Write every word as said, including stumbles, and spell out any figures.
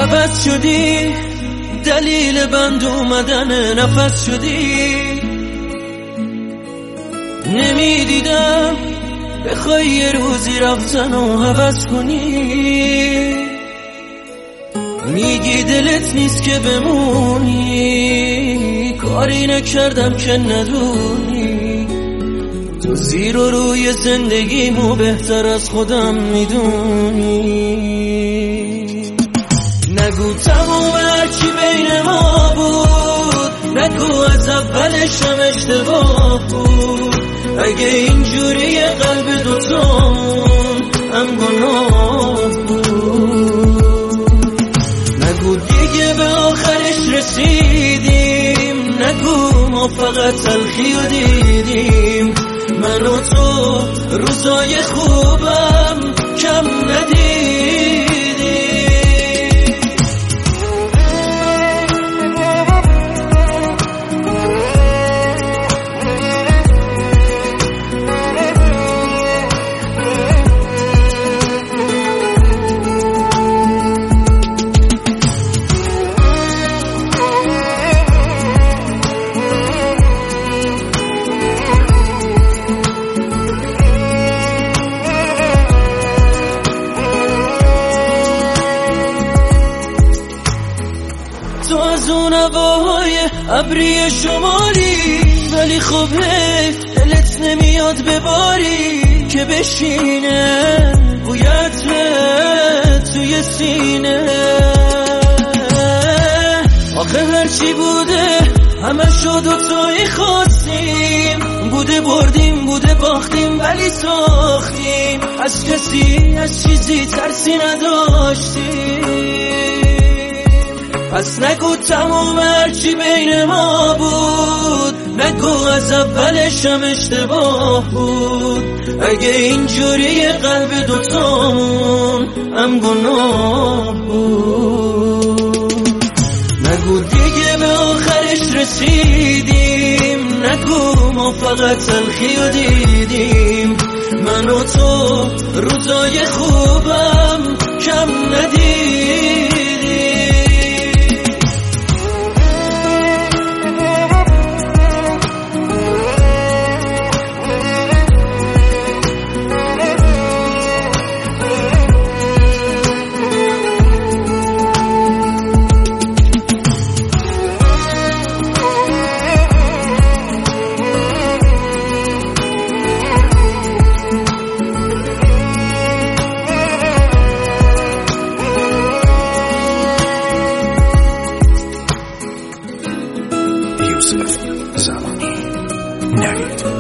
عوض شدی، دلیل بند اومدن نفس شدی. نمیدیدم بخوای یه روزی رفتن و حوض کنی. میگی دلت نیست که بمونی، کاری نکردم که ندونی. تو زیر و روی زندگیمو بهتر از خودم میدونی. نگو تموم هرچی بین ما بود، نگو از اولش هم اشتباه بود. اگه اینجوری قلب دوتامون هم گناه بود، نگو دیگه به آخرش رسیدیم. نگو ما فقط تلخی رو دیدیم. من و تو روزای خوبم کم ندیدیم. تو از اون هوای ابری شمالی، ولی خب حیف دلت نمیاد بباری که بشینه بویت توی سینه. آخه هرچی بوده همه شد و توی خواستیم. بوده بردیم بوده باختیم ولی ساختیم. از کسی از چیزی ترسی نداشتیم. پس نگو تموم هرچی بین ما بود، نگو از اولش هم اشتباه بود. اگه اینجوری قلب دوتامون هم گناه بود، نگو دیگه به آخرش رسیدیم. نگو ما فقط تلخی رو دیدیم. من و تو روزای خوبم کم ندیدیم. Yusuf Zalani. Nugget.